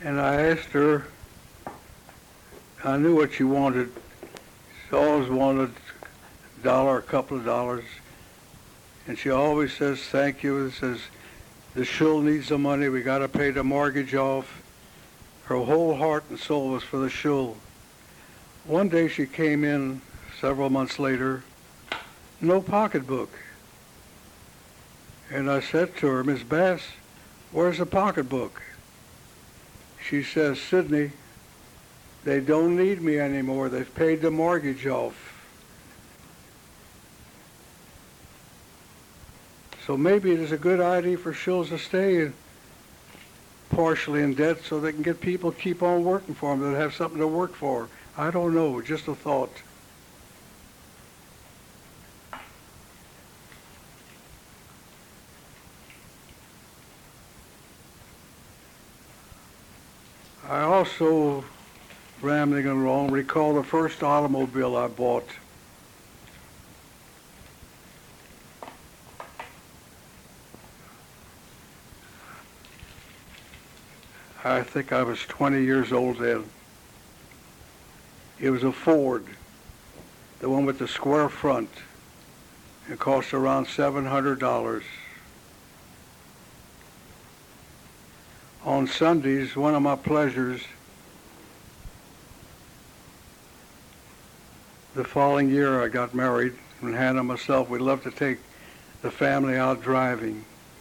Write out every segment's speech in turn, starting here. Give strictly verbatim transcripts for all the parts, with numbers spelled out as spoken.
and I asked her, I knew what she wanted. She always wanted a dollar, a couple of dollars. And she always says, thank you. Says, the shul needs the money. We got to pay the mortgage off. Her whole heart and soul was for the shul. One day she came in several months later, no pocketbook. And I said to her, Miss Bass, where's the pocketbook? She says, Sidney, they don't need me anymore. They've paid the mortgage off. So maybe it is a good idea for shuls to stay partially in debt so they can get people to keep on working for them that have something to work for. I don't know, just a thought. I also, rambling along, recall the first automobile I bought. I think I was twenty years old then. It was a Ford, the one with the square front. It cost around seven hundred dollars. On Sundays, one of my pleasures, the following year I got married, and Hannah and myself, we loved to take the family out driving.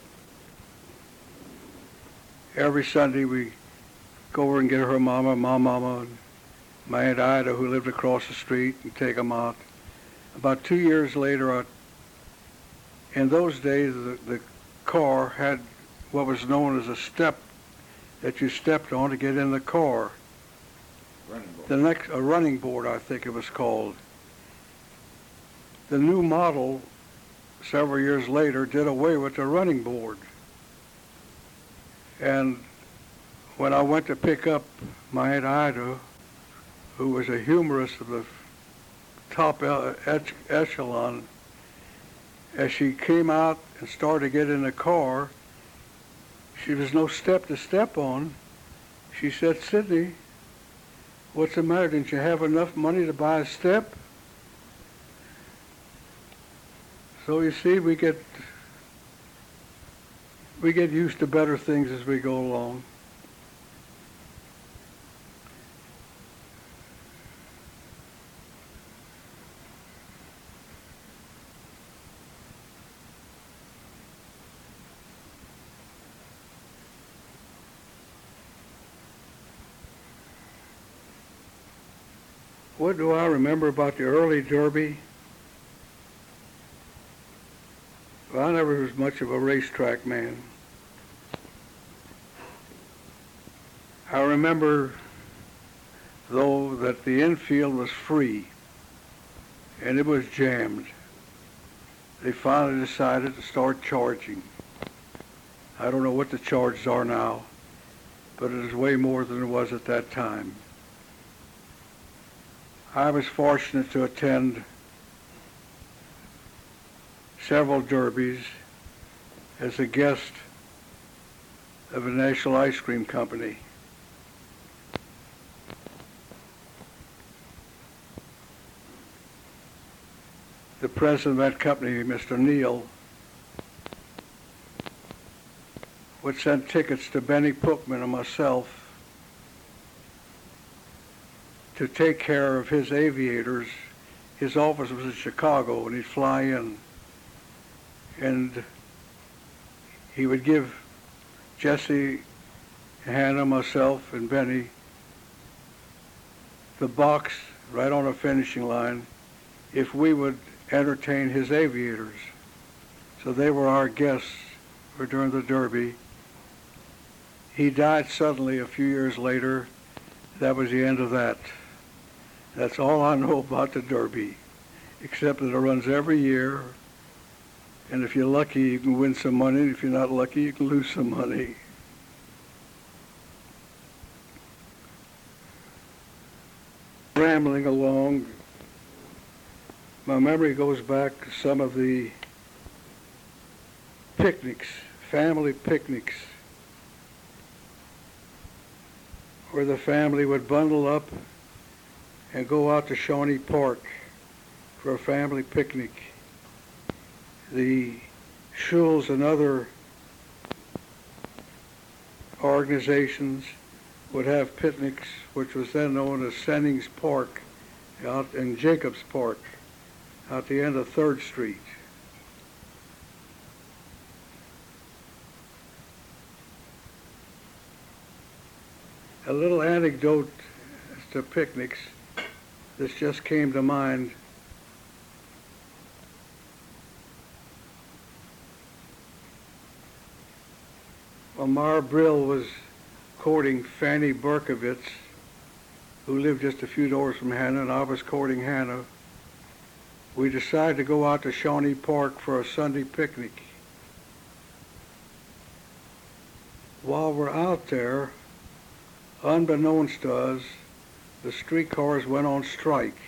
Every Sunday we go over and get her mama, my mama, and my Aunt Ida, who lived across the street, and take them out. About two years later, I, in those days, the, the car had what was known as a step that you stepped on to get in the car. Running board. The next, a running board, I think it was called. The new model, several years later, did away with the running board. And when I went to pick up my Aunt Ida, who was a humorist of the top echelon, as she came out and started to get in the car, she was no step to step on. She said, Sidney, what's the matter? Didn't you have enough money to buy a step? So you see, we get we get used to better things as we go along. What do I remember about the early Derby? Well, I never was much of a racetrack man. I remember, though, that the infield was free, and it was jammed. They finally decided to start charging. I don't know what the charges are now, but it is way more than it was at that time. I was fortunate to attend several derbies as a guest of a National Ice Cream Company. The president of that company, Mister Neal, would send tickets to Benny Pookman and myself to take care of his aviators. His office was in Chicago, and he'd fly in. And he would give Jesse, Hannah, myself, and Benny the box right on the finishing line if we would entertain his aviators. So they were our guests for during the Derby. He died suddenly a few years later. That was the end of that. That's all I know about the Derby, except that it runs every year. And if you're lucky, you can win some money. If you're not lucky, you can lose some money. Rambling along, my memory goes back to some of the picnics, family picnics. where the family would bundle up and go out to Shawnee Park for a family picnic. The Schules and other organizations would have picnics, which was then known as Sennings Park, out in Jacobs Park, out the end of third Street. A little anecdote as to picnics. This just came to mind. When Mara Brill was courting Fanny Berkovitz, who lived just a few doors from Hannah, and I was courting Hannah, we decided to go out to Shawnee Park for a Sunday picnic. While we're out there, unbeknownst to us, the streetcars went on strike.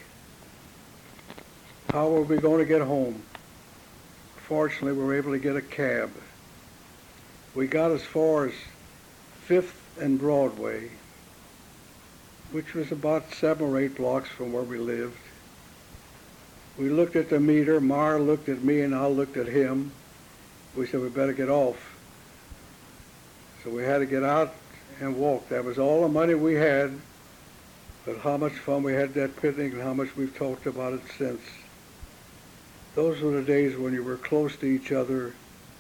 How were we going to get home? Fortunately, we were able to get a cab. We got as far as fifth and Broadway, which was about seven or eight blocks from where we lived. We looked at the meter. Mara looked at me and I looked at him. We said, we better get off. So we had to get out and walk. That was all the money we had, but how much fun we had that picnic and how much we've talked about it since. Those were the days when you were close to each other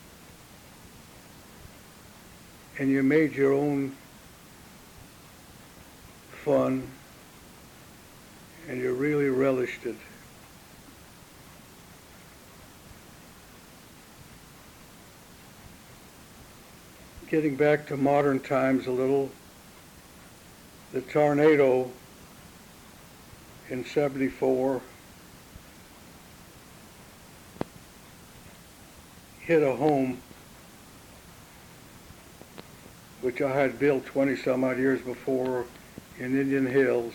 and you made your own fun and you really relished it. Getting back to modern times a little, the tornado in seventy-four hit a home which I had built twenty some odd years before in Indian Hills.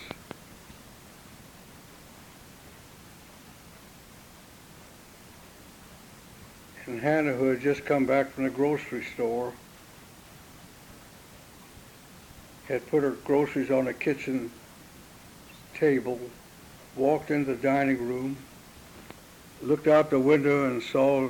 And Hannah, who had just come back from the grocery store, had put her groceries on the kitchen table, walked into the dining room, looked out the window and saw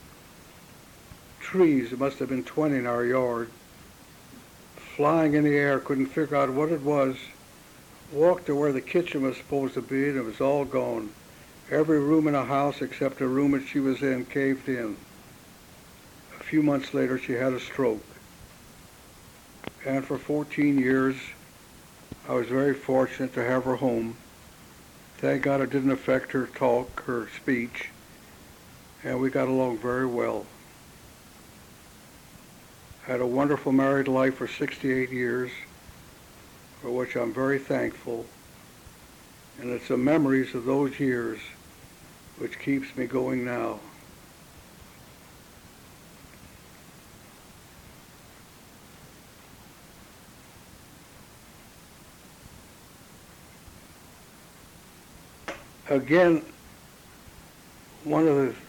trees, it must have been twenty in our yard, flying in the air, couldn't figure out what it was, walked to where the kitchen was supposed to be and it was all gone. Every room in the house except the room that she was in caved in. A few months later she had a stroke. And for fourteen years, I was very fortunate to have her home. Thank God it didn't affect her talk, her speech, and we got along very well. Had a wonderful married life for sixty-eight years, for which I'm very thankful. And it's the memories of those years which keeps me going now. Again, one of the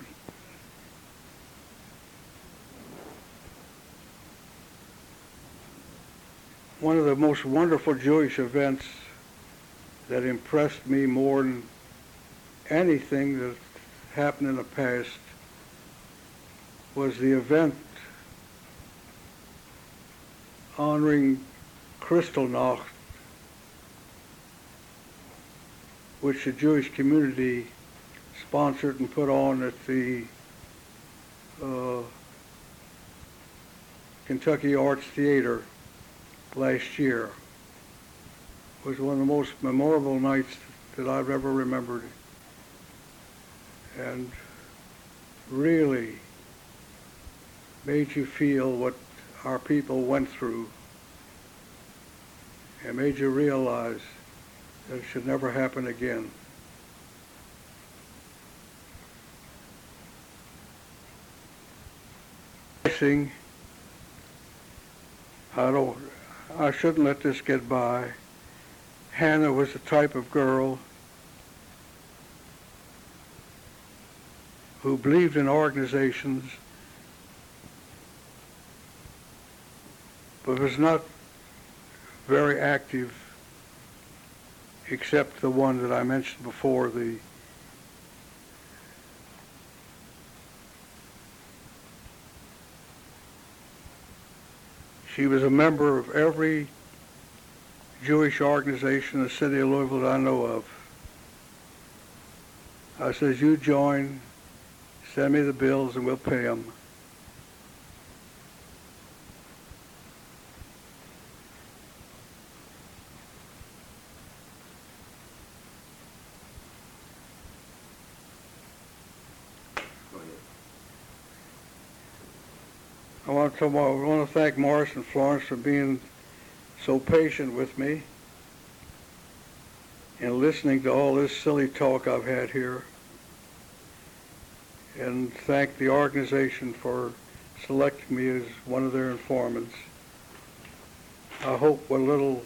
one of the most wonderful Jewish events that impressed me more than anything that happened in the past was the event honoring Kristallnacht, which the Jewish community sponsored and put on at the uh, Kentucky Arts Theater last year. It was one of the most memorable nights that I've ever remembered, and really made you feel what our people went through and made you realize that it should never happen again. I don't, I shouldn't let this get by. Hannah was the type of girl who believed in organizations, but was not very active, except the one that I mentioned before, the she was a member of every Jewish organization in the city of Louisville that I know of. I says, you join, send me the bills and we'll pay them. Go ahead. I want to, tell, I want to thank Morris and Florence for being so patient with me and listening to all this silly talk I've had here. And thank the organization for selecting me as one of their informants. I hope what little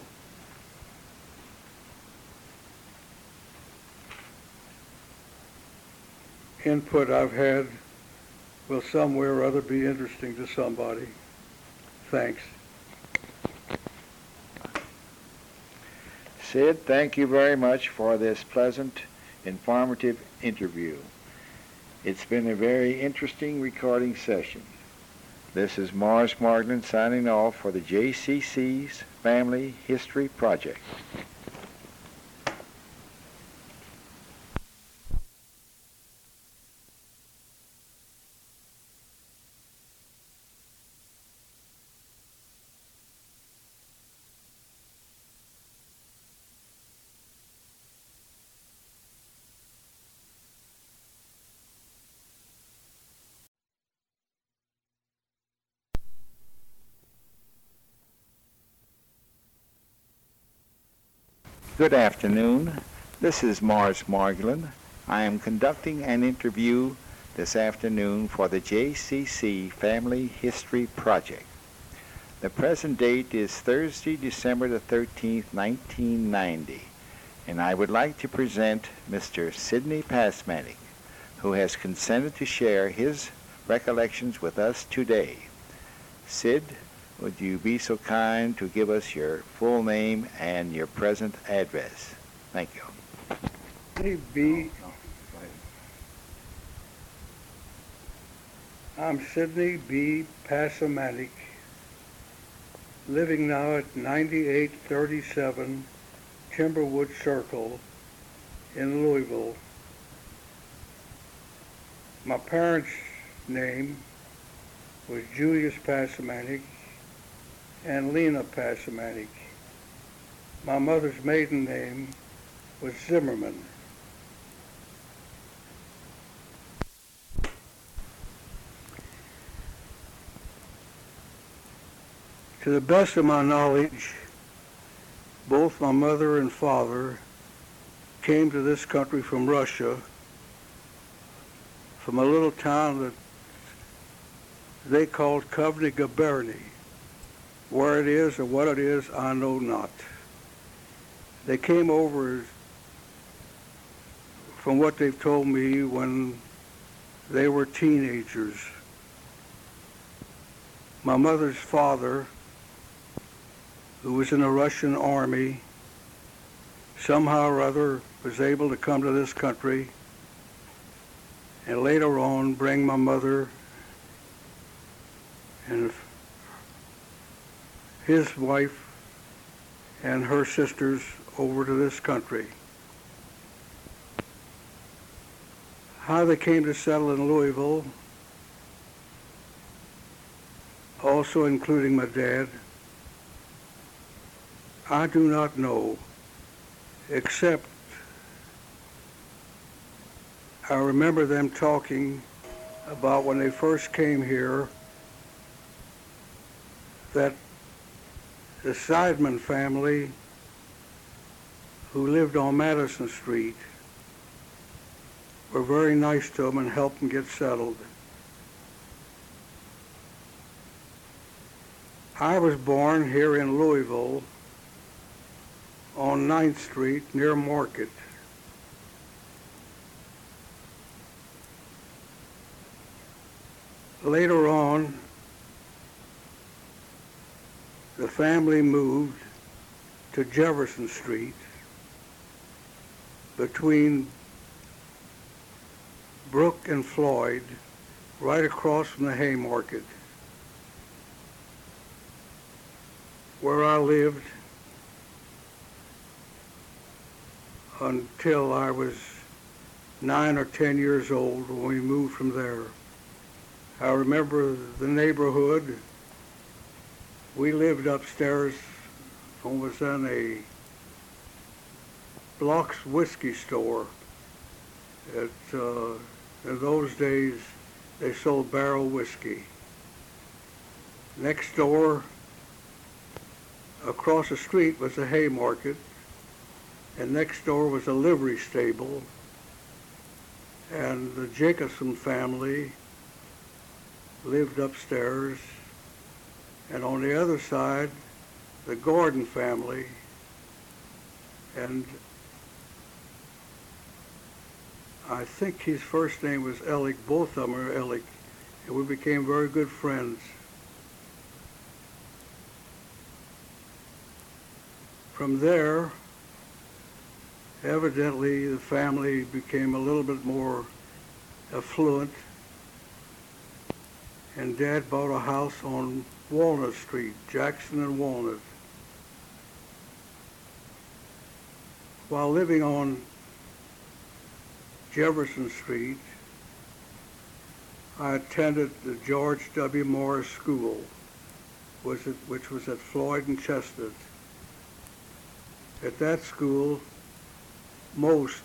input I've had will somewhere or other be interesting to somebody. Thanks. Sid, thank you very much for this pleasant, informative interview. It's been a very interesting recording session. This is Morris Margolin signing off for the J C C's Family History Project. Good afternoon. This is Morris Margolin. I am conducting an interview this afternoon for the J C C Family History Project. The present date is Thursday, December the thirteenth, nineteen ninety, and I would like to present Mister Sidney Pasmanik, who has consented to share his recollections with us today. Sid, would you be so kind to give us your full name and your present address? Thank you. Sidney B. I'm Sidney B. Pasamanik, living now at ninety-eight thirty-seven Timberwood Circle in Louisville. My parents' name was Julius Pasamanik and Lena Pasamanik. My mother's maiden name was Zimmerman. To the best of my knowledge, both my mother and father came to this country from Russia, from a little town that they called Kovny Guberny. Where it is or what it is, I know not. They came over, from what they've told me, when they were teenagers. My mother's father, who was in the Russian army, somehow or other was able to come to this country and later on bring my mother and his wife and her sisters over to this country. How they came to settle in Louisville, also including my dad, I do not know, except I remember them talking about when they first came here that the Seidman family, who lived on Madison Street, were very nice to them and helped them get settled. I was born here in Louisville on ninth Street near Market. Later on, the family moved to Jefferson Street between Brook and Floyd, right across from the Haymarket, where I lived until I was nine or ten years old when we moved from there. I remember the neighborhood. We lived upstairs and was in a Block's whiskey store. It, uh, in those days, they sold barrel whiskey. Next door, across the street, was a Haymarket, and next door was a livery stable, and the Jacobson family lived upstairs, and on the other side, the Gordon family, and I think his first name was Ellick. Both of them are Ellick, and we became very good friends. From there, evidently the family became a little bit more affluent, and Dad bought a house on Walnut Street, Jackson and Walnut. While living on Jefferson Street, I attended the George W. Morris School, was it, which was at Floyd and Chestnut. At that school, most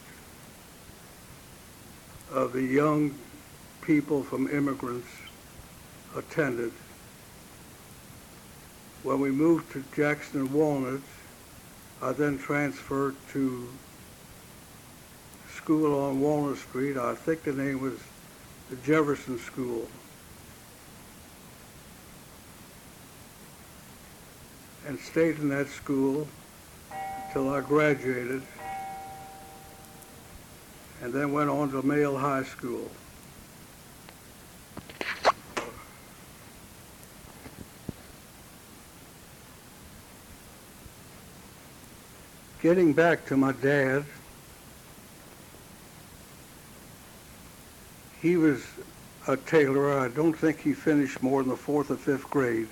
of the young people from immigrants attended. When we moved to Jackson and Walnut, I then transferred to school on Walnut Street. I think the name was the Jefferson School. And stayed in that school till I graduated, and then went on to Male High School. Getting back to my dad, he was a tailor. I don't think he finished more than the fourth or fifth grade.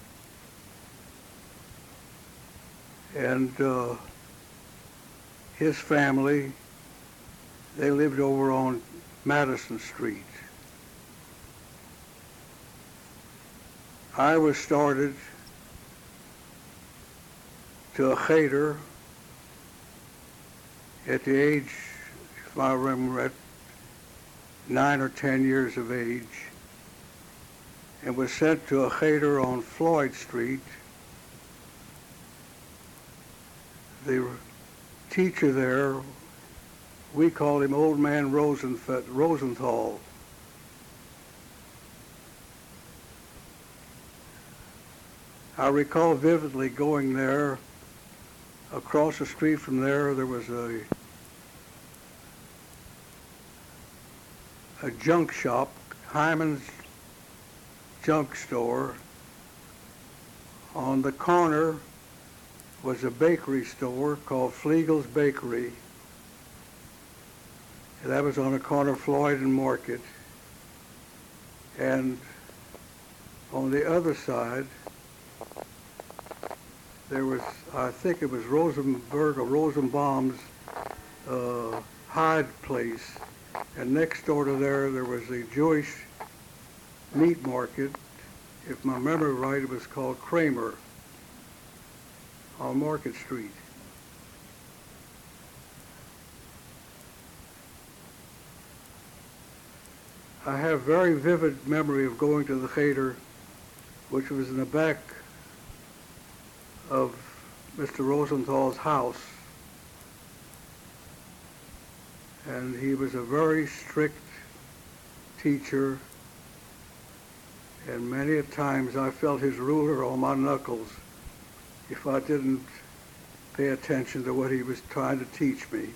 And uh, his family, they lived over on Madison Street. I was started to a cheder at the age, if I remember, at nine or ten years of age, and was sent to a cheder on Floyd Street. The teacher there, we called him Old Man Rosenf- Rosenthal. I recall vividly going there. Across the street from there, there was a a junk shop, Hyman's Junk Store. On the corner was a bakery store called Fliegel's Bakery. And that was on the corner of Floyd and Market. And on the other side, there was, I think it was Rosenberg or Rosenbaum's uh, hide place. And next door to there, there was a Jewish meat market. If my memory right, it was called Kramer on Market Street. I have very vivid memory of going to the cheder, which was in the back of Mister Rosenthal's house. And he was a very strict teacher, and many a times I felt his ruler on my knuckles if I didn't pay attention to what he was trying to teach me.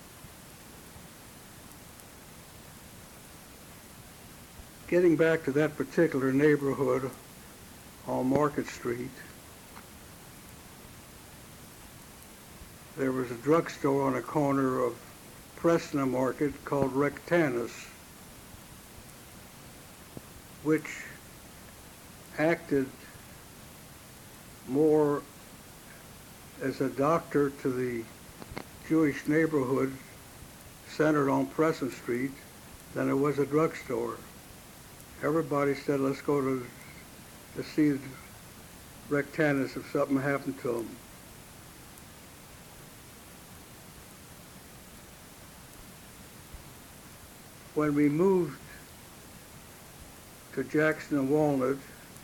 Getting back to that particular neighborhood on Market Street, there was a drugstore on a corner of Preston Market called Rectanus, which acted more as a doctor to the Jewish neighborhood centered on Preston Street than it was a drugstore. Everybody said, let's go to, to see Rectanus if something happened to him. When we moved to Jackson and Walnut,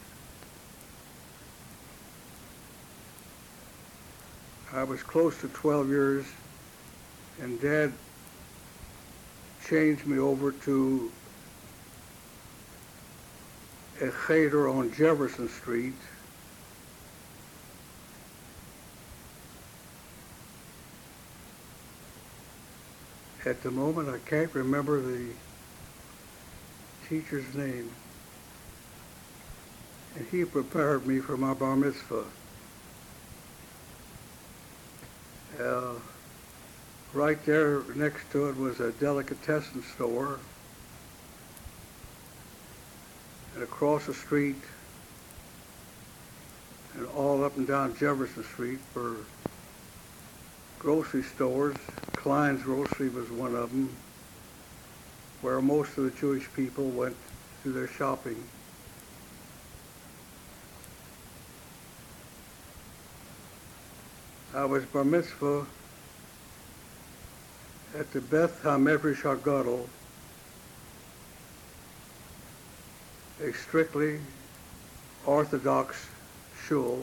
I was close to twelve years, and Dad changed me over to a cheder on Jefferson Street. At the moment, I can't remember the teacher's name. And he prepared me for my bar mitzvah. Uh, right there next to it was a delicatessen store. And across the street and all up and down Jefferson Street were grocery stores. Klein's Grocery was one of them, where most of the Jewish people went to their shopping. I was bar mitzvah at the Beth HaMedrash HaGadol, a strictly Orthodox shul.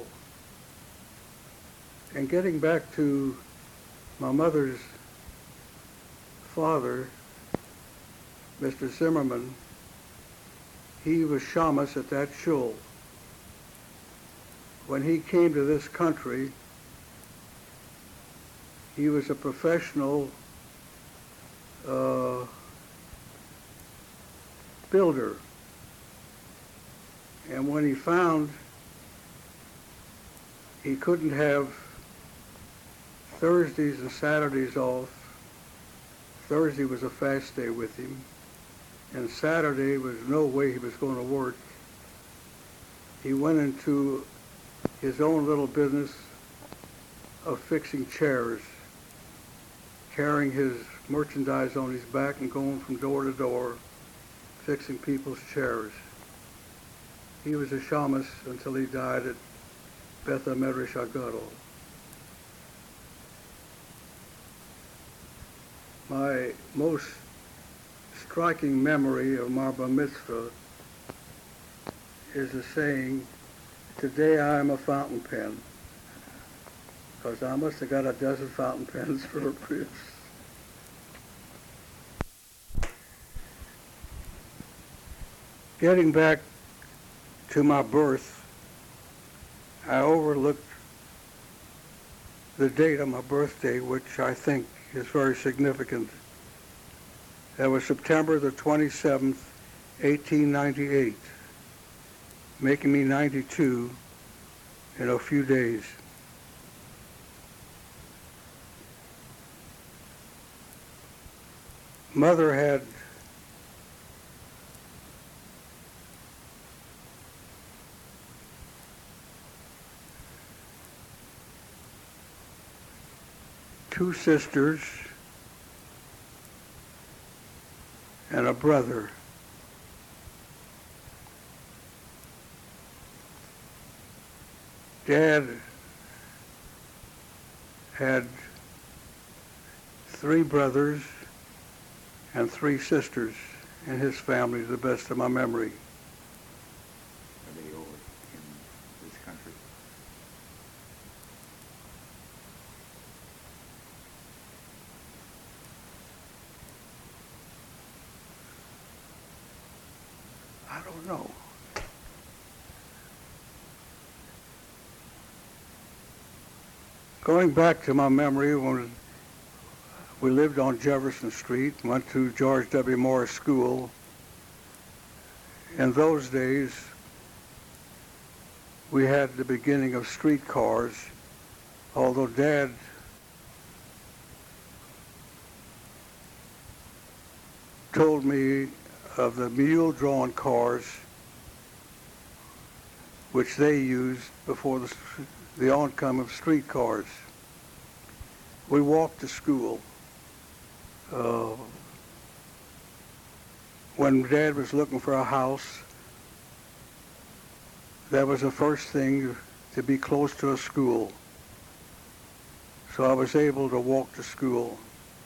And getting back to my mother's father, Mister Zimmerman, he was shamus at that shul. When he came to this country, he was a professional uh, builder. And when he found he couldn't have Thursdays and Saturdays off, Thursday was a fast day with him, and Saturday was no way he was going to work. He went into his own little business of fixing chairs, carrying his merchandise on his back and going from door to door, fixing people's chairs. He was a shamus until he died at Beth HaMedrash HaGadol. My most striking memory of my bar mitzvah is the saying, "Today I am a fountain pen," because I must have got a dozen fountain pens for a priest. Getting back to my birth, I overlooked the date of my birthday, which I think is very significant. That was September the twenty-seventh, eighteen ninety-eight, making me ninety-two in a few days. Mother had two sisters and a brother. Dad had three brothers and three sisters in his family, to the best of my memory. Are they over in this country? I don't know. Going back to my memory, when we lived on Jefferson Street, went to George W. Morris School. In those days, we had the beginning of streetcars, although Dad told me of the mule-drawn cars which they used before the, the oncoming of streetcars. We walked to school. Uh, when Dad was looking for a house, that was the first thing, to be close to a school. So I was able to walk to school.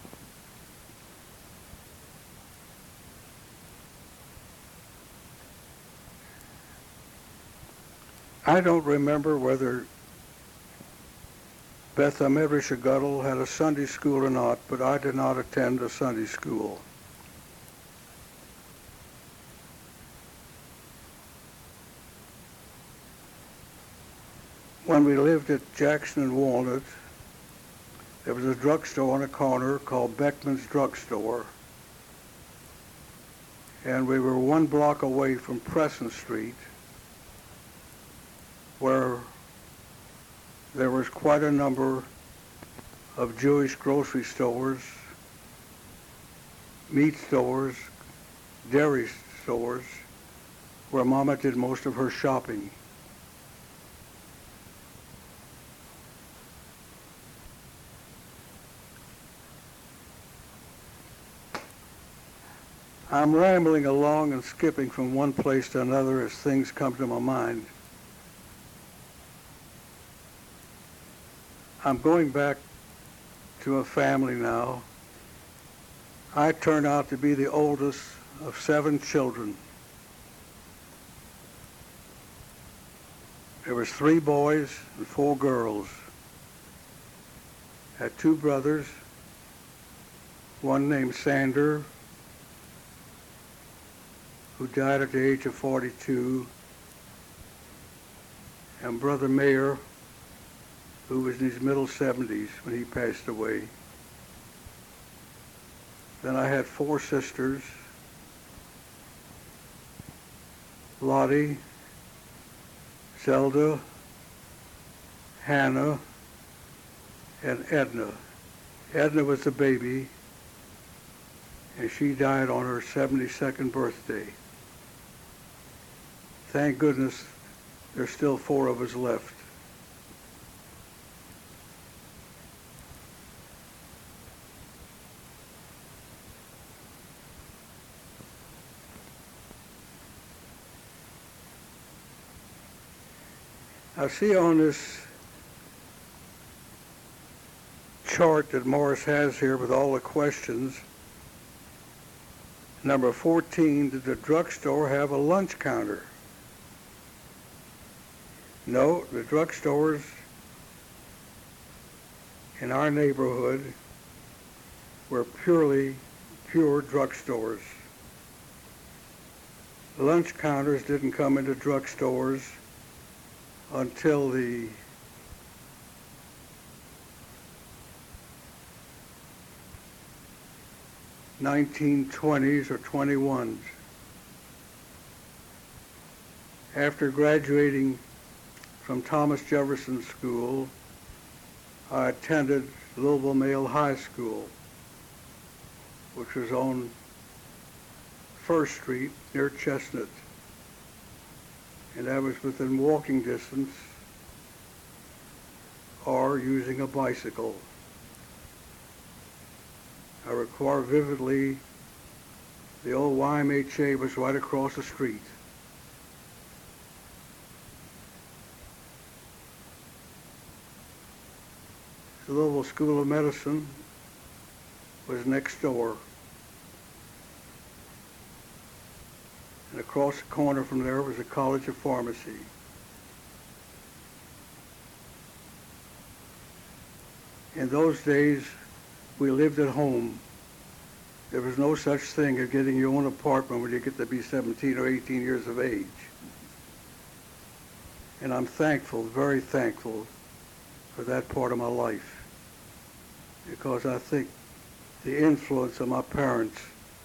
I don't remember whether Beth Medrash Gadol had a Sunday school or not, but I did not attend a Sunday school. When we lived at Jackson and Walnut, there was a drugstore on a corner called Beckman's Drugstore. And we were one block away from Preston Street, where there was quite a number of Jewish grocery stores, meat stores, dairy stores, where Mama did most of her shopping. I'm rambling along and skipping from one place to another as things come to my mind. I'm going back to a family now. I turned out to be the oldest of seven children. There was three boys and four girls. I had two brothers, one named Sander, who died at the age of forty-two, and Brother Mayer, who was in his middle seventies when he passed away. Then I had four sisters, Lottie, Zelda, Hannah, and Edna. Edna was the baby, and she died on her seventy-second birthday. Thank goodness there's still four of us left. I see on this chart that Morris has here with all the questions, number fourteen, did the drugstore have a lunch counter? No, the drugstores in our neighborhood were purely pure drugstores. Lunch counters didn't come into drugstores until the nineteen twenties or twenty-ones. After graduating from Thomas Jefferson School, I attended Louisville Male High School, which was on First Street near Chestnut. And I was within walking distance or using a bicycle. I recall vividly the old Y M H A was right across the street. The Louisville School of Medicine was next door. And across the corner from there was the College of Pharmacy. In those days, we lived at home. There was no such thing as getting your own apartment when you get to be seventeen or eighteen years of age. And I'm thankful, very thankful for that part of my life, because I think the influence of my parents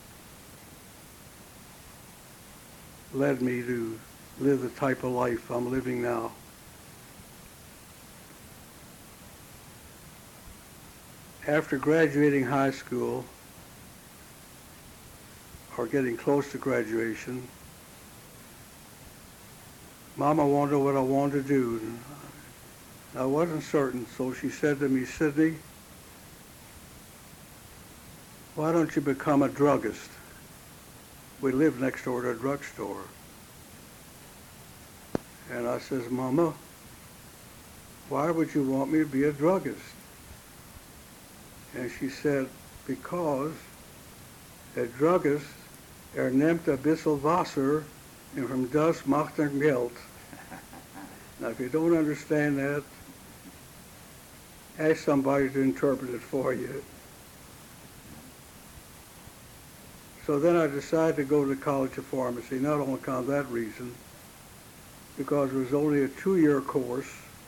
led me to live the type of life I'm living now. After graduating high school, or getting close to graduation, Mama wondered what I wanted to do. And I wasn't certain, so she said to me, Sidney, why don't you become a druggist? We lived next door to a drugstore. And I says, Mama, why would you want me to be a druggist? And she said, because a druggist er nimmt a bissel Wasser and from das macht er Geld. Now, if you don't understand that, ask somebody to interpret it for you. So then I decided to go to the College of Pharmacy, not on account of that reason, because it was only a two-year course.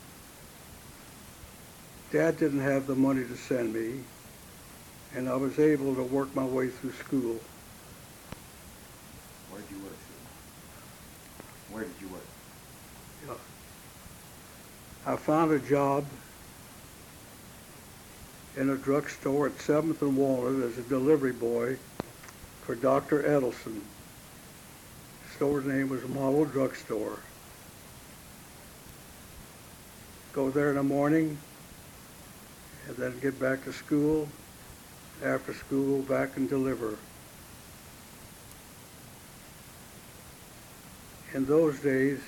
Dad didn't have the money to send me, and I was able to work my way through school. Where did you work? Where did you work? I found a job in a drugstore at seventh and Walnut as a delivery boy for Doctor Edelson. The store's name was Model Drugstore. Go there in the morning and then get back to school. After school, go back and deliver. In those days,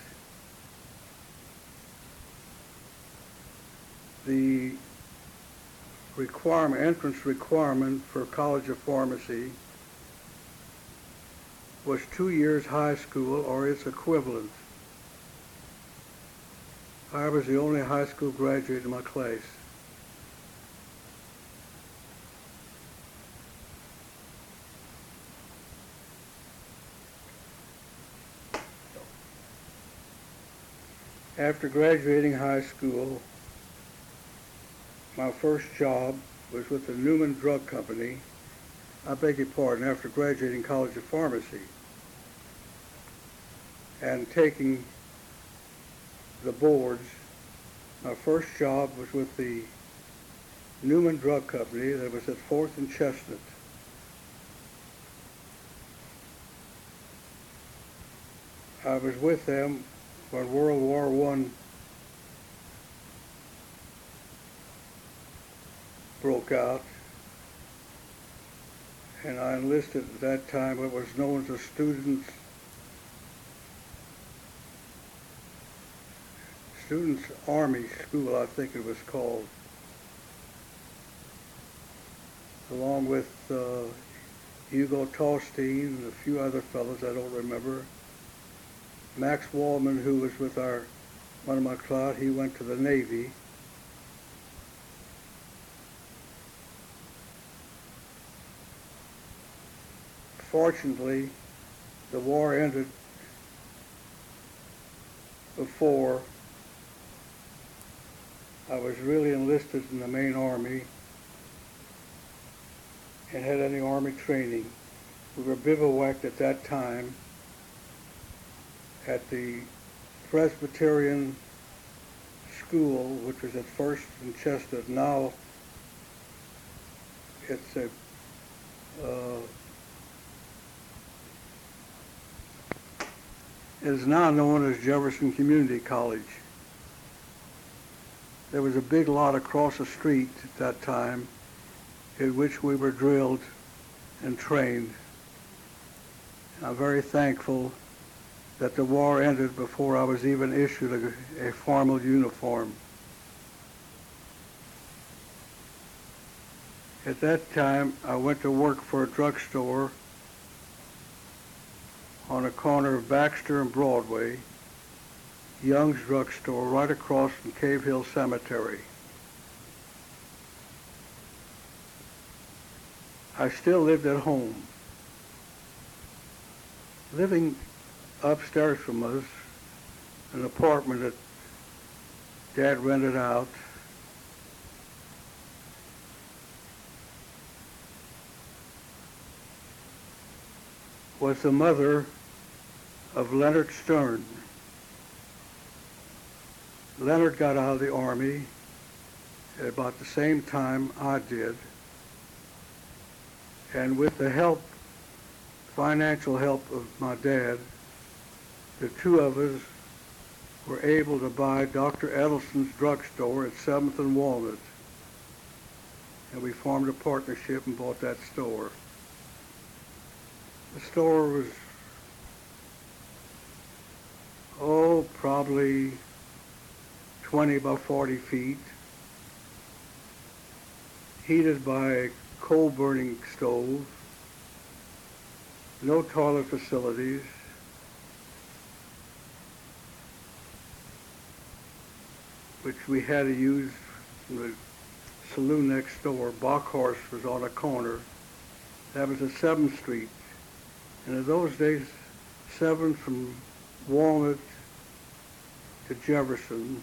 the requirement, entrance requirement for College of Pharmacy was two years high school or its equivalent. I was the only high school graduate in my class. After graduating high school, my first job was with the Newman Drug Company. I beg your pardon, after graduating College of Pharmacy and taking the boards, my first job was with the Newman Drug Company that was at fourth and Chestnut. I was with them when World War One broke out, and I enlisted at that time what was known as a student's Students' Army School, I think it was called, along with uh, Hugo Tolstein and a few other fellows I don't remember. Max Wallman, who was with our one of my class, he went to the Navy. Fortunately, the war ended before I was really enlisted in the main Army and had any Army training. We were bivouacked at that time at the Presbyterian School, which was at first in Chestnut. Now it's a uh, it is now known as Jefferson Community College. There was a big lot across the street at that time in which we were drilled and trained. I'm very thankful that the war ended before I was even issued a, a formal uniform. At that time, I went to work for a drugstore on a corner of Baxter and Broadway, Young's Drugstore, right across from Cave Hill Cemetery. I still lived at home. Living upstairs from us, an apartment that Dad rented out, was the mother of Leonard Stern. Leonard got out of the Army at about the same time I did, and with the help financial help of my dad, the two of us were able to buy Doctor Edelson's drugstore at seventh and Walnut. And we formed a partnership and bought that store. The store was, oh, probably twenty by forty feet, heated by a coal-burning stove, no toilet facilities, which we had to use from the saloon next door. Bockhorse was on a corner. That was at seventh Street. And in those days, seventh from Walnut to Jefferson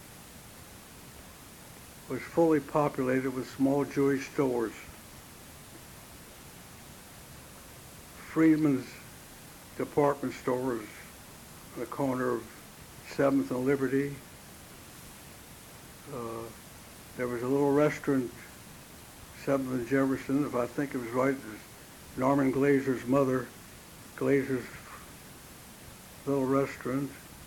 was fully populated with small Jewish stores. Friedman's department store was on the corner of seventh and Liberty. Uh, there was a little restaurant, seventh and Jefferson, if I think it was right, it was Norman Glazer's mother, Glazer's little restaurant.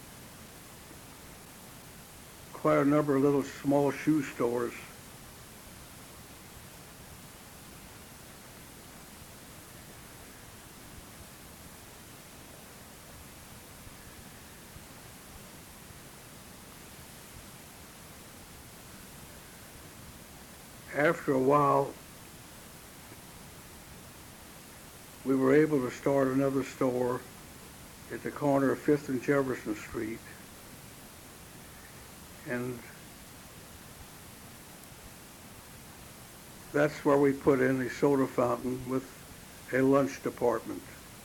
Quite a number of little small shoe stores. After a while, we were able to start another store at the corner of fifth and Jefferson Street. And that's where we put in a soda fountain with a lunch department.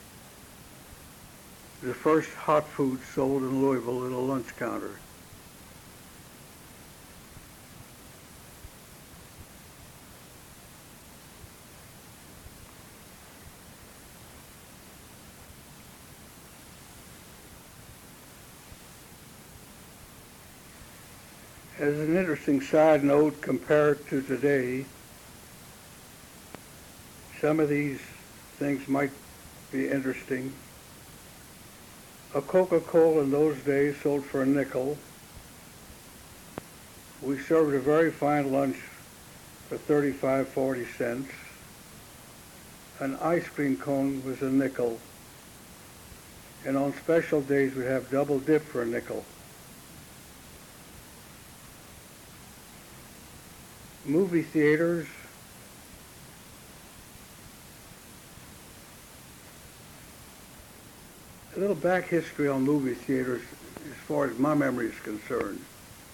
The first hot food sold in Louisville at a lunch counter. As an interesting side note compared to today, some of these things might be interesting. A Coca-Cola in those days sold for a nickel. We served a very fine lunch for thirty-five, forty cents. An ice cream cone was a nickel. And on special days we'd have double dip for a nickel. Movie theaters, a little back history on movie theaters as far as my memory is concerned.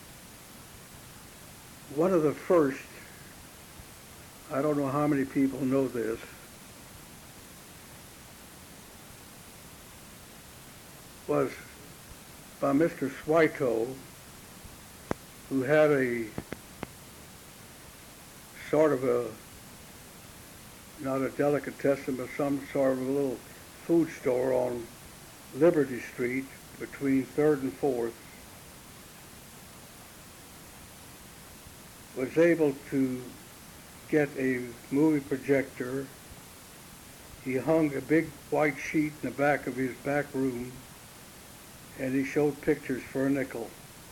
One of the first, I don't know how many people know this, was by Mister Swito, who had a sort of a, not a delicatessen, but some sort of a little food store on Liberty Street between third and fourth, was able to get a movie projector. He hung a big white sheet in the back of his back room, and he showed pictures for a nickel.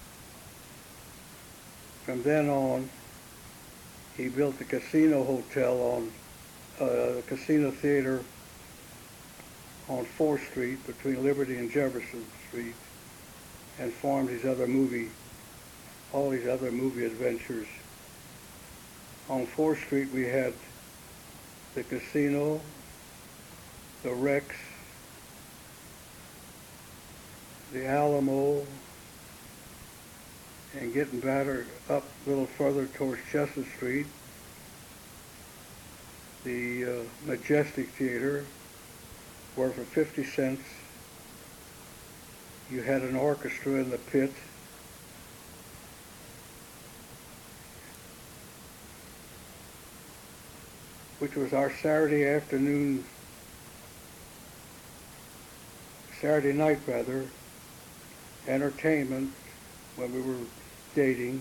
From then on, he built the Casino Hotel on, uh, the Casino Theater on fourth Street between Liberty and Jefferson Street, and formed his other movie, all these other movie adventures. On fourth Street we had the Casino, the Rex, the Alamo, and getting better up a little further towards Chestnut Street, the uh, Majestic Theater, where for fifty cents you had an orchestra in the pit. Which was our Saturday afternoon, Saturday night rather, entertainment when we were dating.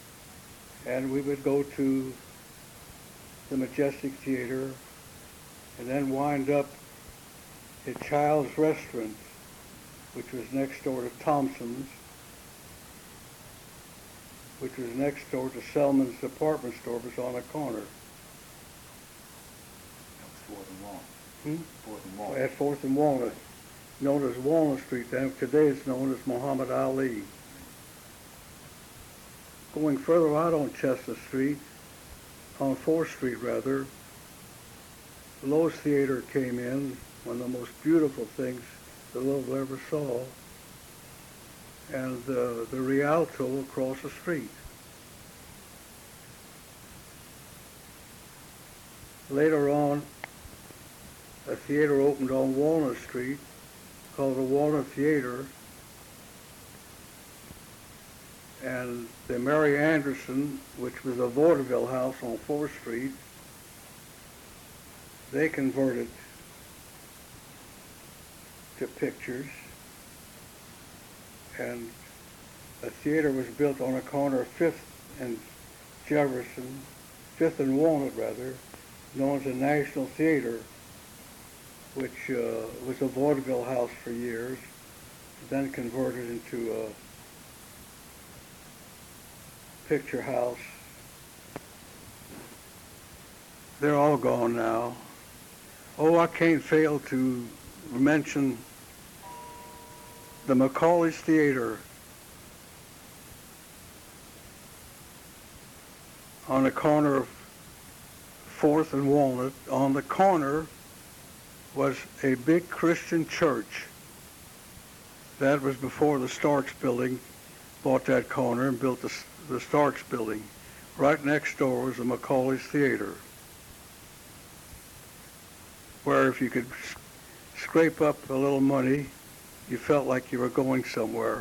And we would go to the Majestic Theater and then wind up at Child's Restaurant, which was next door to Thompson's, which was next door to Selman's department store, was on a corner. That was Fourth and Walnut. Hmm? Fourth and Walnut. At Fourth and Walnut, known as Walnut Street. Then today it's known as Muhammad Ali. Going further out on Chestnut Street, on Fourth Street rather, the Lowe's Theater came in, one of the most beautiful things the Louisville ever saw, and uh, the Rialto across the street. Later on, a theater opened on Walnut Street called the Walnut Theater, and the Mary Anderson, which was a vaudeville house on Fourth Street, they converted to pictures, and a theater was built on a corner of Fifth and Jefferson, Fifth and Walnut rather, known as the National Theater, which uh, was a vaudeville house for years, then converted into a picture house. They're all gone now. Oh, I can't fail to mention the Macaulay's Theater on the corner of Fourth and Walnut. On the corner was a big Christian church. That was before the Starks building bought that corner and built the, the Starks building. Right next door was the Macaulay's Theater, where if you could scrape up a little money, you felt like you were going somewhere.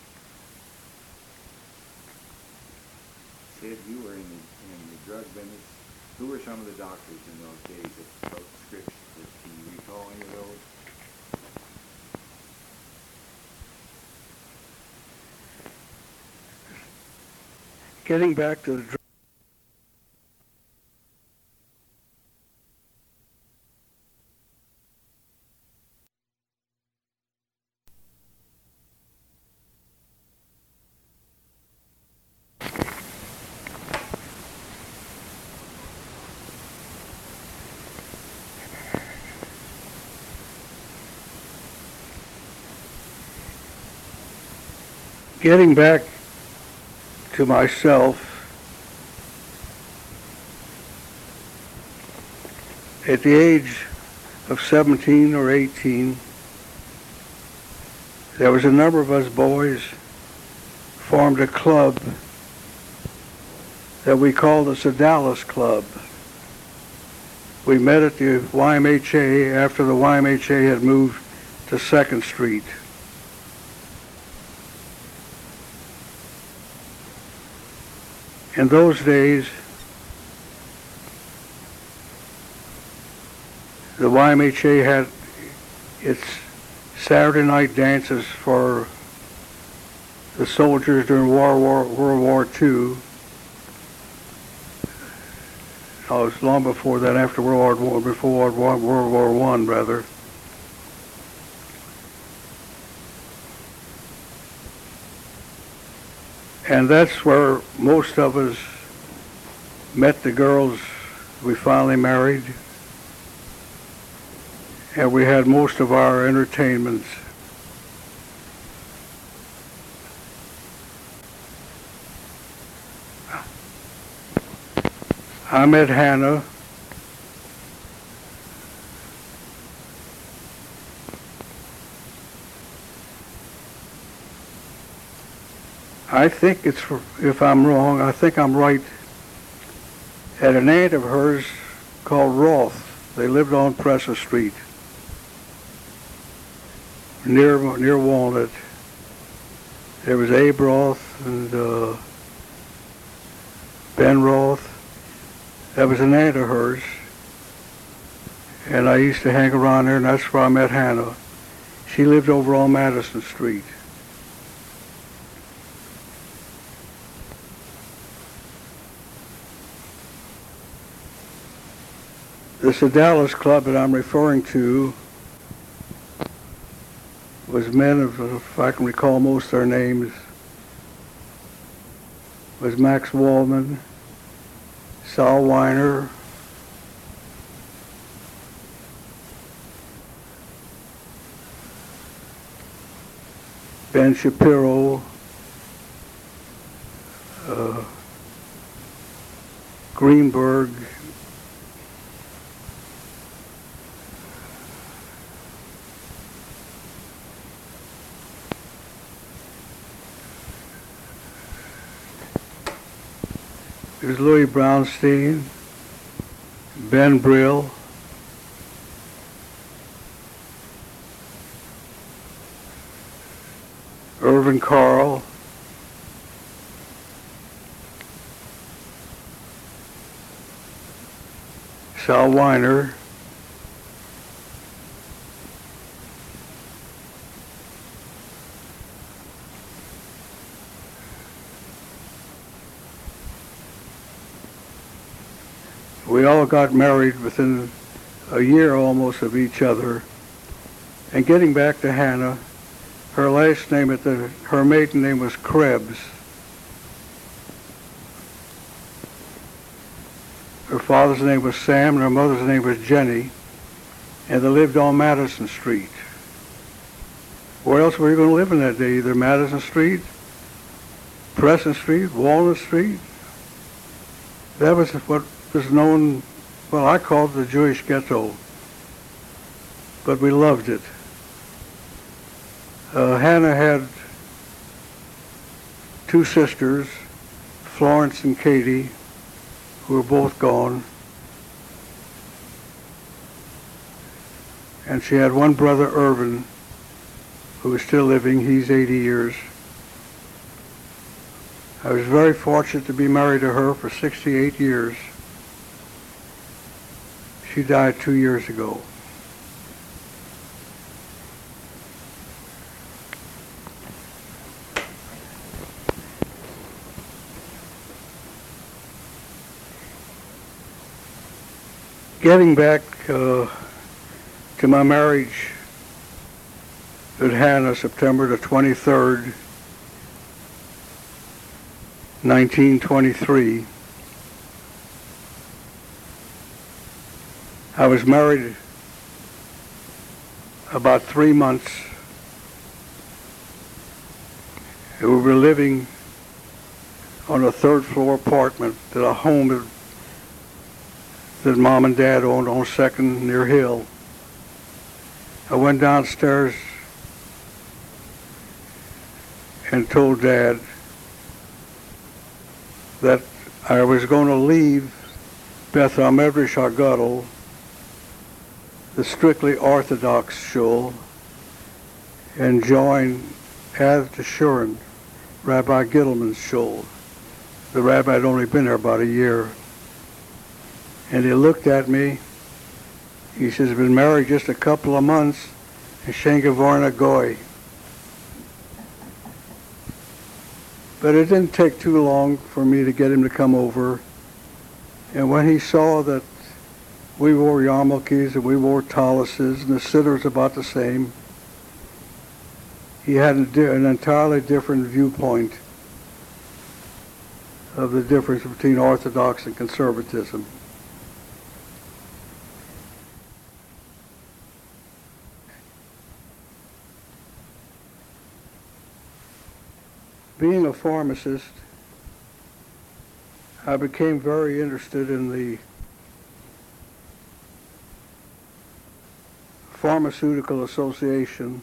Sid, you were in the, in the drug business. Who were some of the doctors in those days that wrote scripts? Can you recall any of those? Getting back to the dr- Getting back to myself, at the age of seventeen or eighteen, there was a number of us boys formed a club that we called the Sedalis Club. We met at the Y M H A after the Y M H A had moved to Second Street. In those days, the Y M H A had its Saturday night dances for the soldiers during World War, World War Two. Oh, it was long before that, after World War, before World War, World War One, rather. And that's where most of us met the girls we finally married. And we had most of our entertainments. I met Hannah. I think it's, if I'm wrong, I think I'm right, at an aunt of hers called Roth. They lived on Presser Street, near near Walnut. There was Abe Roth and uh, Ben Roth. That was an aunt of hers. And I used to hang around there, and that's where I met Hannah. She lived over on Madison Street. The Sedalis Club that I'm referring to was men of, if I can recall most of their names, was Max Wallman, Sal Weiner, Ben Shapiro, uh, Greenberg, there's Louis Brownstein, Ben Brill, Irvin Carl, Sal Weiner, we all got married within a year almost of each other. And getting back to Hannah, her last name at the, her maiden name was Krebs. Her father's name was Sam and her mother's name was Jenny, and they lived on Madison Street. Where else were you going to live in that day? Either Madison Street, Preston Street, Walnut Street. That was what was known, well, I called it the Jewish ghetto, but we loved it. Uh, Hannah had two sisters, Florence and Katie, who were both gone. And she had one brother, Irvin, who is still living. He's eighty years. I was very fortunate to be married to her for sixty-eight years. She died two years ago. Getting back uh, to my marriage with Hannah, September the twenty-third, nineteen twenty-three. I was married about three months. We were living on a third floor apartment at a home that, that Mom and Dad owned on Second near Hill. I went downstairs and told Dad that I was going to leave Beth Medrash Agadol, the strictly Orthodox shul, and join Ad Teshurin, Rabbi Gittleman's shul. The rabbi had only been there about a year. And he looked at me. He says, been married just a couple of months, and Shengavarna Goy. But it didn't take too long for me to get him to come over. And when he saw that we wore yarmulkes and we wore taluses and the siddur was about the same, he had an entirely different viewpoint of the difference between Orthodox and conservatism. Being a pharmacist, I became very interested in the Pharmaceutical Association.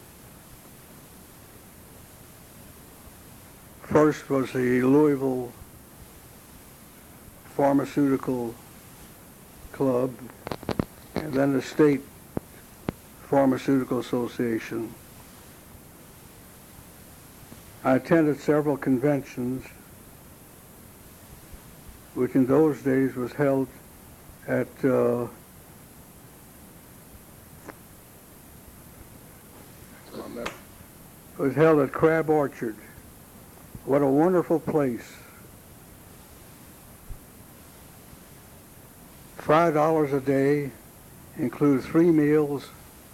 First was the Louisville Pharmaceutical Club, and then the State Pharmaceutical Association. I attended several conventions, which in those days was held at uh, was held at Crab Orchard. What a wonderful place. Five dollars a day, include three meals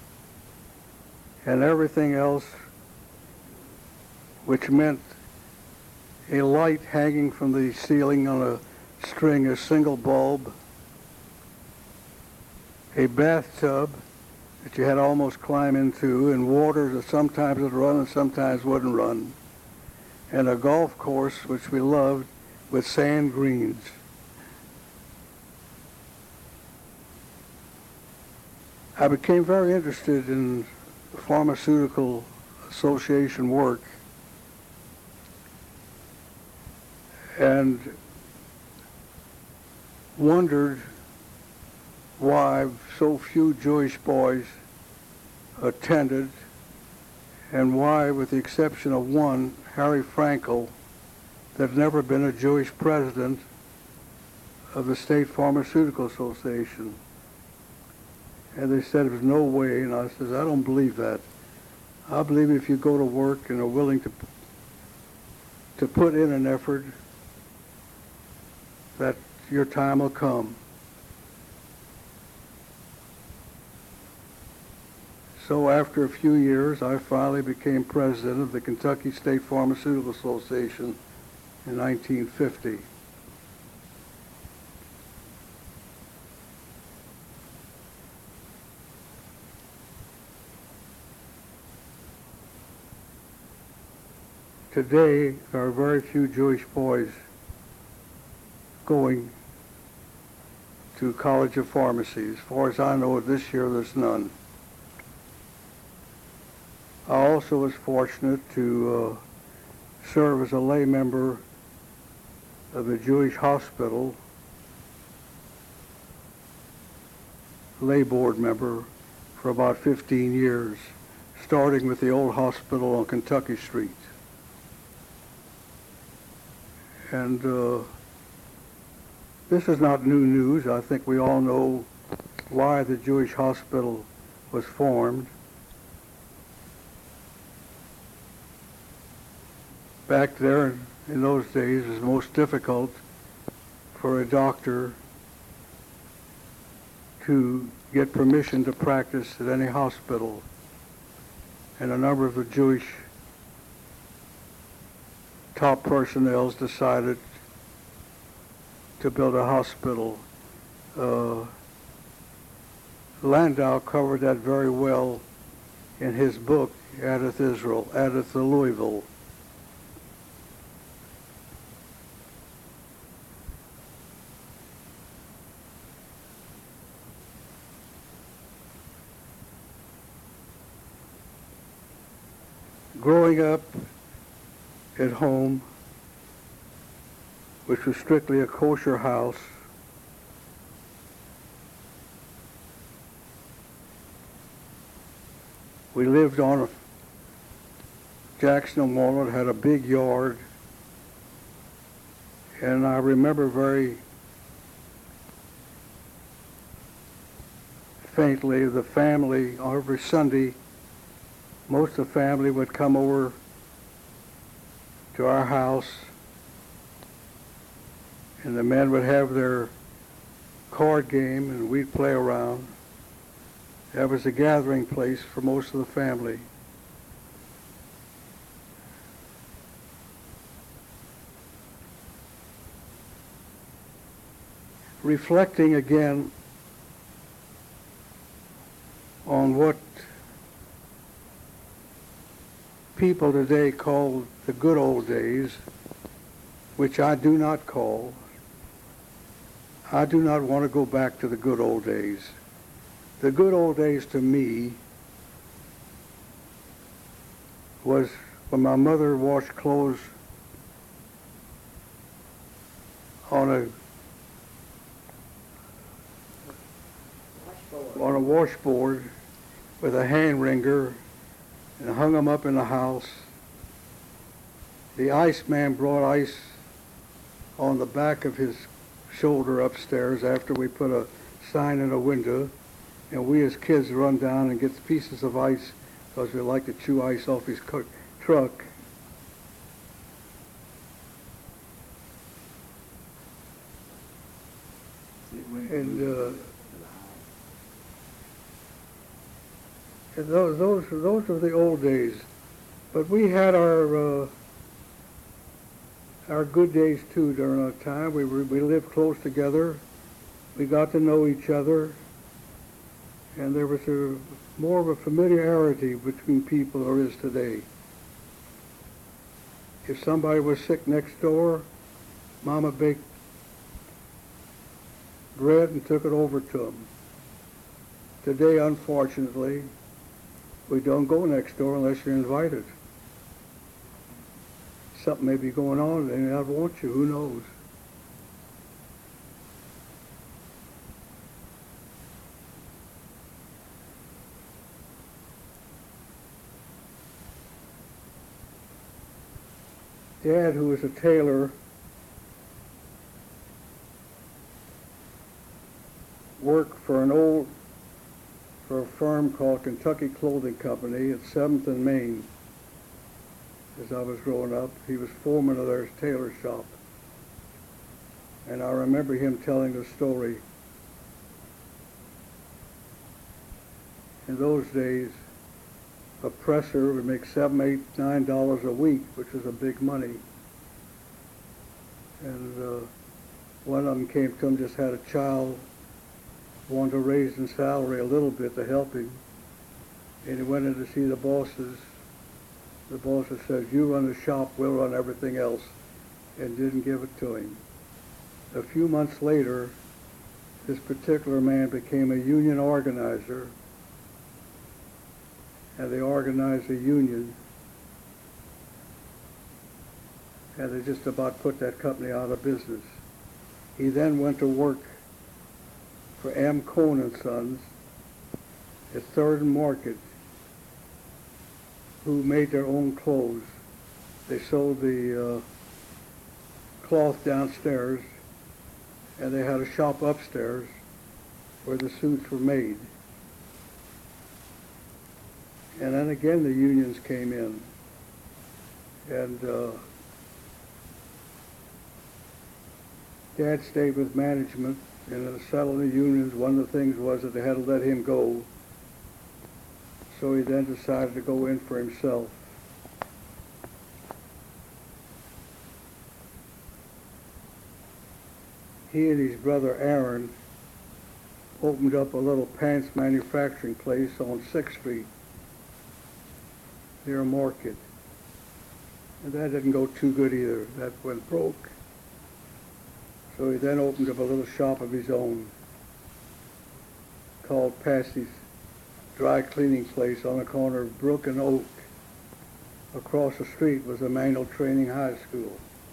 and everything else, which meant a light hanging from the ceiling on a string, a single bulb, a bathtub that you had to almost climb into, and water that sometimes would run and sometimes wouldn't run, and a golf course, which we loved, with sand greens. I became very interested in pharmaceutical association work, and wondered why so few Jewish boys attended, and why, with the exception of one, Harry Frankel, there'd never been a Jewish president of the State Pharmaceutical Association. And they said there's no way, and I says, I don't believe that. I believe if you go to work and are willing to to put in an effort, that your time will come. So after a few years, I finally became president of the Kentucky State Pharmaceutical Association in nineteen fifty. Today, there are very few Jewish boys going to College of Pharmacy. As far as I know, this year there's none. I also was fortunate to uh, serve as a lay member of the Jewish Hospital, lay board member, for about fifteen years, starting with the old hospital on Kentucky Street. And uh, this is not new news. I think we all know why the Jewish hospital was formed. Back there in those days, it was most difficult for a doctor to get permission to practice at any hospital. And a number of the Jewish top personnel decided to build a hospital. Uh, Landau covered that very well in his book, Adath Israel, Adath the Louisville. Growing up at home, which was strictly a kosher house, we lived on a Jackson and Walnut, had a big yard, and I remember very faintly the family every Sunday. Most of the family would come over to our house, and the men would have their card game and we'd play around. That was a gathering place for most of the family. Reflecting again on what people today call the good old days, which I do not call. I do not want to go back to the good old days. The good old days to me was when my mother washed clothes on a on a washboard with a hand wringer and hung them up in the house. The ice man brought ice on the back of his shoulder upstairs after we put a sign in a window, and we as kids run down and get pieces of ice because we like to chew ice off his co- truck. And uh, And those, those, those were the old days. But we had our, uh, our good days too during our time. We were, we lived close together. We got to know each other. And there was a, more of a familiarity between people there is today. If somebody was sick next door, Mama baked bread and took it over to them. Today, unfortunately, we don't go next door unless you're invited. Something may be going on, they may not want you, who knows? Dad, who was a tailor, worked for an old, for a firm called Kentucky Clothing Company at seventh and Main. As I was growing up, he was foreman of their tailor shop. And I remember him telling the story. In those days, a presser would make seven, eight, nine dollars a week, which was a big money. And uh, one of them came to him, just had a child, wanted to raise his salary a little bit to help him. And he went in to see the bosses. The bosses said, "You run the shop, we'll run everything else," and didn't give it to him. A few months later, this particular man became a union organizer, and they organized a union, and they just about put that company out of business. He then went to work for M. Cohn and Sons at Third and Market, who made their own clothes. They sold the uh, cloth downstairs, and they had a shop upstairs where the suits were made. And then again the unions came in. And uh, Dad stayed with management, and in settling the unions, one of the things was that they had to let him go. So he then decided to go in for himself. He and his brother Aaron opened up a little pants manufacturing place on sixth street near Market. And that didn't go too good either. That went broke. So he then opened up a little shop of his own called Patsy's Dry Cleaning Place on the corner of Brook and Oak. Across the street was a manual training high school.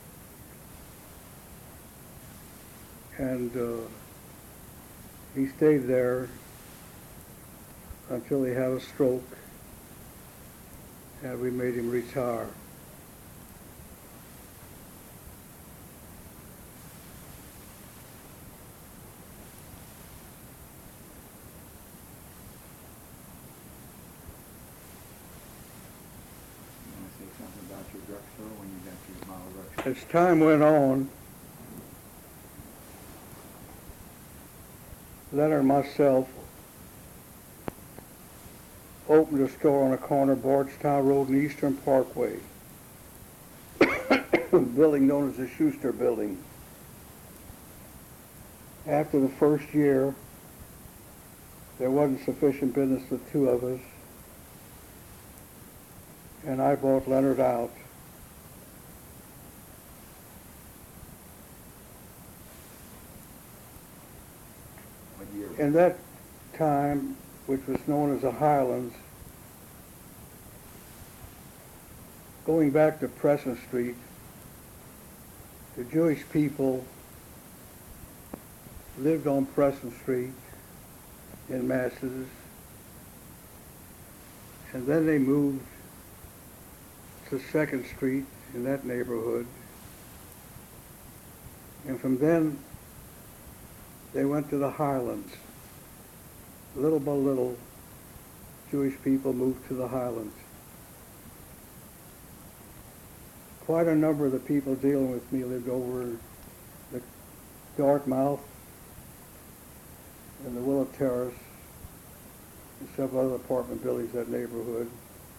And uh, he stayed there until he had a stroke, and we made him retire. As time went on, Leonard and myself opened a store on the corner of Bardstown Road and Eastern Parkway, a building known as the Schuster Building. After the first year, there wasn't sufficient business for the two of us, and I bought Leonard out. In that time, which was known as the Highlands, going back to Preston Street, the Jewish people lived on Preston Street in masses, and then they moved to Second Street in that neighborhood, and from then they went to the Highlands. Little by little, Jewish people moved to the Highlands. Quite a number of the people dealing with me lived over the Dartmouth and the Willow Terrace and several other apartment buildings in that neighborhood.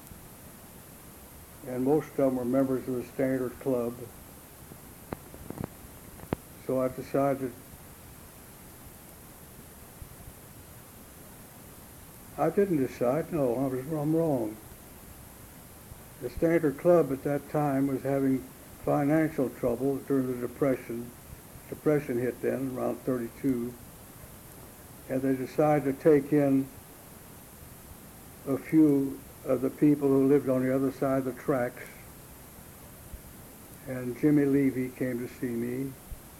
And most of them were members of the Standard Club. So I decided, I didn't decide, no, I was, I'm wrong. The Standard Club at that time was having financial trouble during the Depression. Depression hit then, around thirty-two. And they decided to take in a few of the people who lived on the other side of the tracks. And Jimmy Levy came to see me.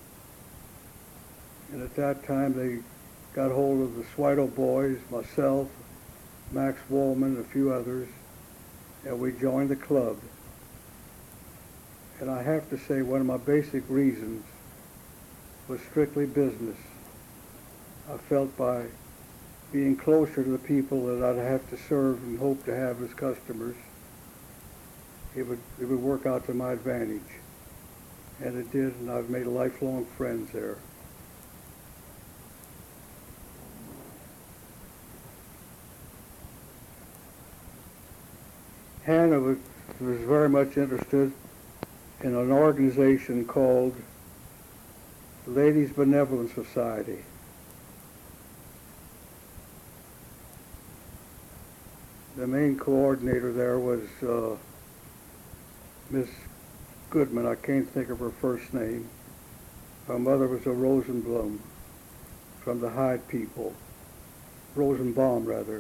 And at that time they got hold of the Swido boys, myself, Max Wallman, a few others, and we joined the club. And I have to say one of my basic reasons was strictly business. I felt by being closer to the people that I'd have to serve and hope to have as customers, it would, it would work out to my advantage. And it did, and I've made lifelong friends there. Hannah was, was very much interested in an organization called Ladies Benevolent Society. The main coordinator there was uh, Miss Goodman. I can't think of her first name. Her mother was a Rosenblum from the Hyde people. Rosenbaum, rather.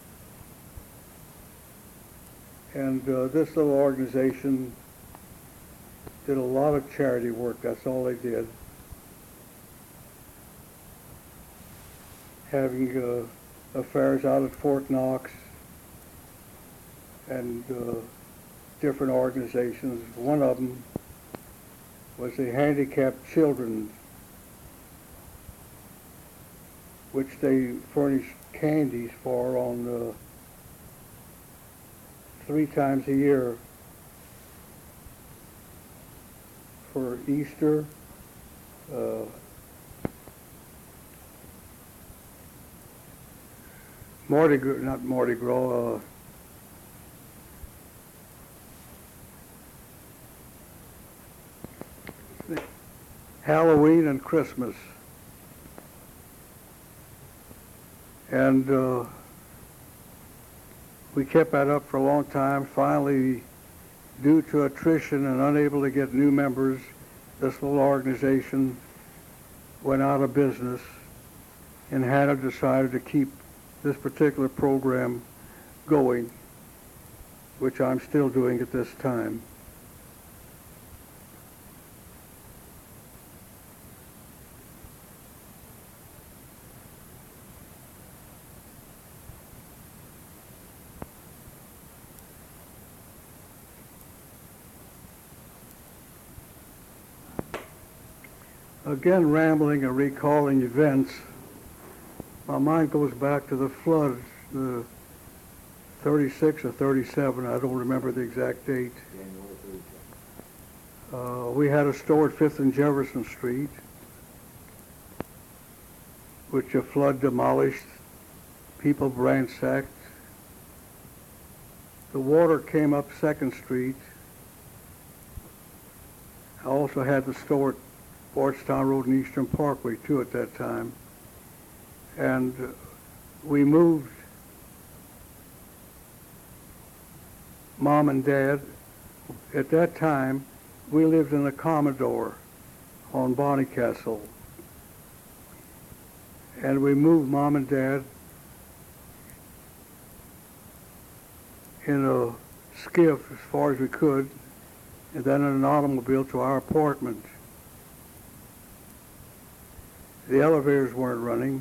And uh, this little organization did a lot of charity work. That's all they did. Having uh, affairs out at Fort Knox and uh, different organizations. One of them was the Handicapped Children, which they furnished candies for on uh, three times a year for Easter, uh, Mardi Gras, not Mardi Gras, uh, Halloween and Christmas. And uh, we kept that up for a long time. Finally, due to attrition and unable to get new members, this little organization went out of business, and Hannah decided to keep this particular program going, which I'm still doing at this time. Again, rambling and recalling events, my mind goes back to the flood, the thirty-six or thirty-seven, I don't remember the exact date. Uh, we had a store at Fifth and Jefferson Street, which a flood demolished, people ransacked. The water came up Second Street. I also had the store at Bardstown Road and Eastern Parkway, too, at that time. And uh, we moved Mom and Dad. At that time, we lived in the Commodore on Bonnycastle. And we moved Mom and Dad in a skiff as far as we could, and then in an automobile to our apartment. The elevators weren't running.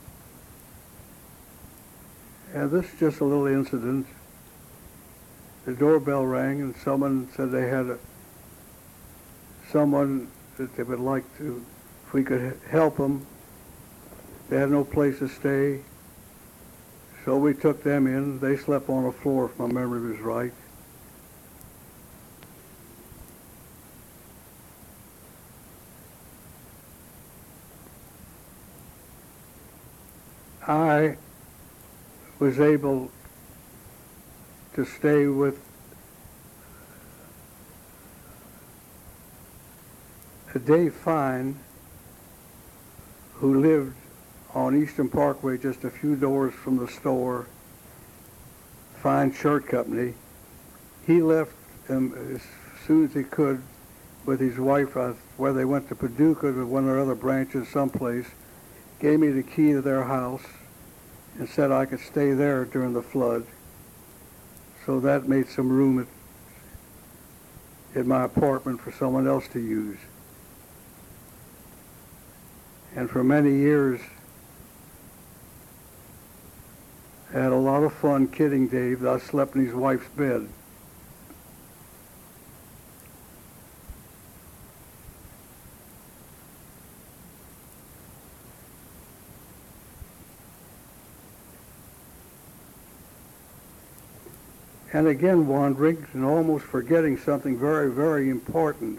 And this is just a little incident. The doorbell rang and someone said they had a, someone that they would like to, if we could help them. They had no place to stay. So we took them in. They slept on the floor, if my memory was right. I was able to stay with Dave Fine, who lived on Eastern Parkway just a few doors from the store, Fine Shirt Company. He left um, as soon as he could with his wife, uh, where they went to Paducah to one of their other branches someplace, gave me the key to their house and said I could stay there during the flood. So that made some room at, in my apartment for someone else to use. And for many years, I had a lot of fun kidding Dave that I slept in his wife's bed. And again, wandering and almost forgetting something very, very important.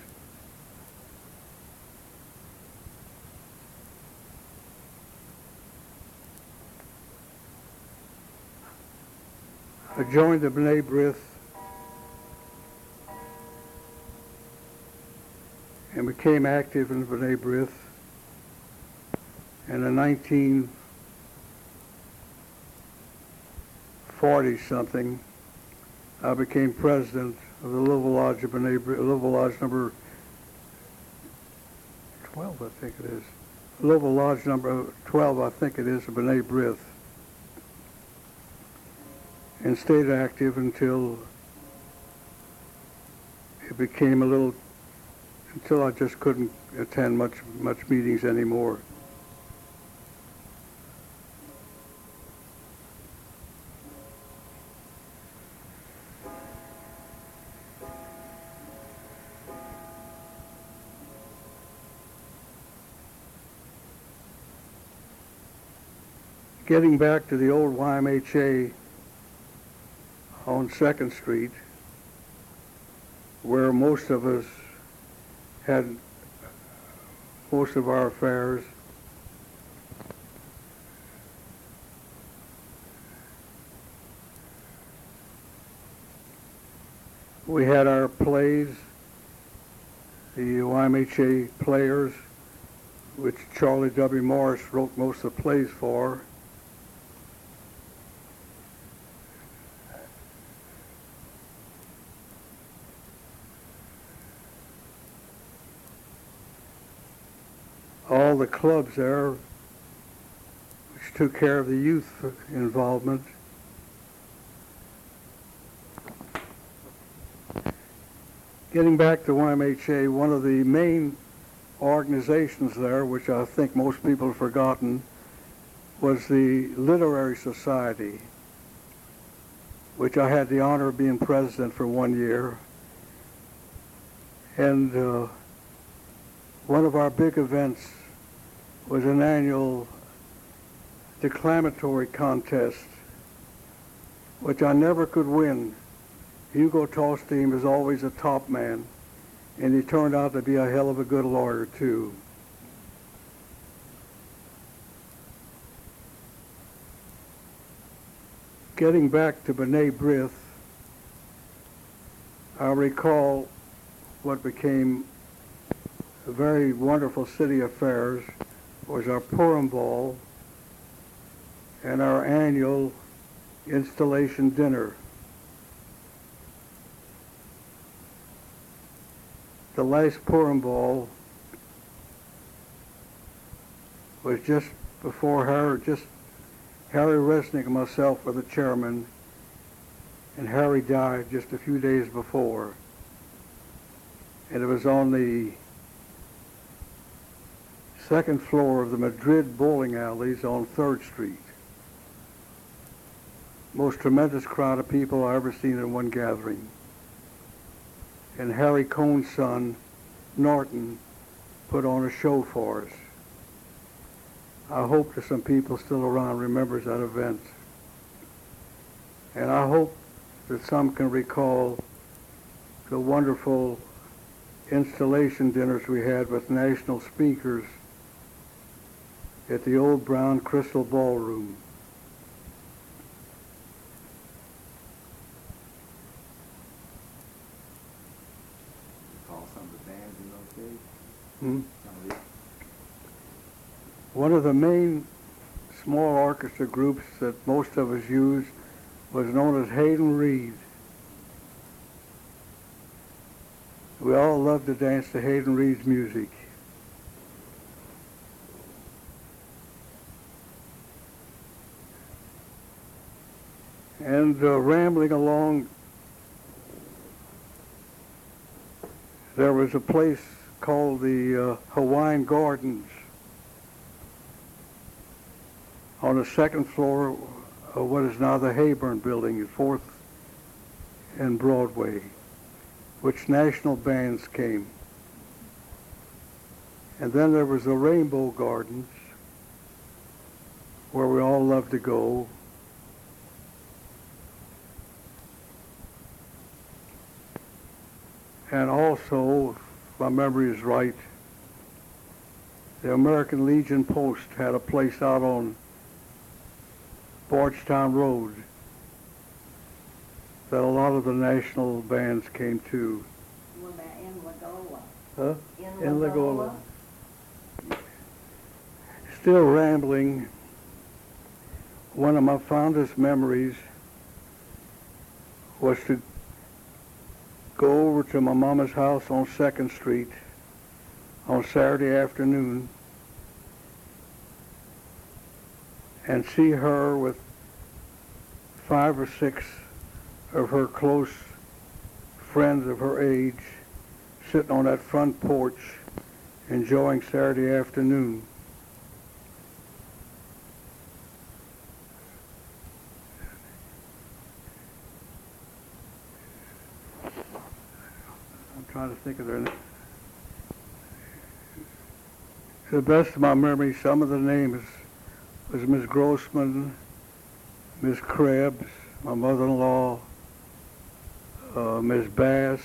I joined the B'nai B'rith and became active in the B'nai B'rith. And in nineteen forty something, I became president of the Louisville Lodge of B'nai B'rith, Louisville Lodge number twelve, I think it is. Louisville Lodge number twelve, I think it is, of B'nai B'rith. And stayed active until it became a little, until I just couldn't attend much, much meetings anymore. Getting back to the old Y M H A on Second Street, where most of us had most of our affairs. We had our plays, the Y M H A Players, which Charlie W. Morris wrote most of the plays for. All the clubs there, which took care of the youth involvement. Getting back to Y M H A, one of the main organizations there, which I think most people have forgotten, was the Literary Society, which I had the honor of being president for one year. And uh, one of our big events was an annual declamatory contest, which I never could win. Hugo Tolstein was always a top man, and he turned out to be a hell of a good lawyer, too. Getting back to B'nai B'rith, I recall what became a very wonderful city affairs was our Purim Ball and our annual installation dinner. The last Purim Ball was just before Harry, just Harry Resnick and myself were the chairman, and Harry died just a few days before. And it was on the second floor of the Madrid bowling alleys on Third Street. Most tremendous crowd of people I ever seen in one gathering. And Harry Cohn's son, Norton, put on a show for us. I hope that some people still around remembers that event. And I hope that some can recall the wonderful installation dinners we had with national speakers at the old brown crystal ballroom. Hmm? One of the main small orchestra groups that most of us used was known as Hayden Reed. We all loved to dance to Hayden Reed's music. And uh, rambling along, there was a place called the uh, Hawaiian Gardens on the second floor of what is now the Hayburn Building at fourth and Broadway, which national bands came. And then there was the Rainbow Gardens, where we all loved to go. And also, if my memory is right, the American Legion Post had a place out on Bardstown Road that a lot of the national bands came to. What about in Lagola? Huh? In In Lagola? Lagola. Still rambling, one of my fondest memories was to go over to my mama's house on second Street on Saturday afternoon and see her with five or six of her close friends of her age sitting on that front porch enjoying Saturday afternoon. I'm trying to think of their names. To the best of my memory, some of the names was Miss Grossman, Miss Krebs, my mother-in-law, uh, Miss Bass,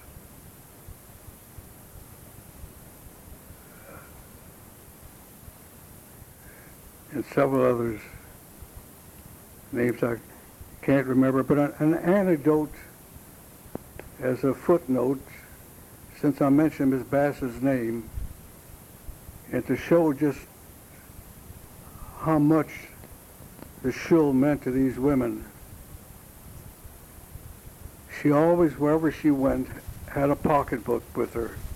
and several others. Names I can't remember, but an, an anecdote as a footnote, since I mentioned Miss Bass's name, and to show just how much the shul meant to these women. She always, wherever she went, had a pocketbook with her.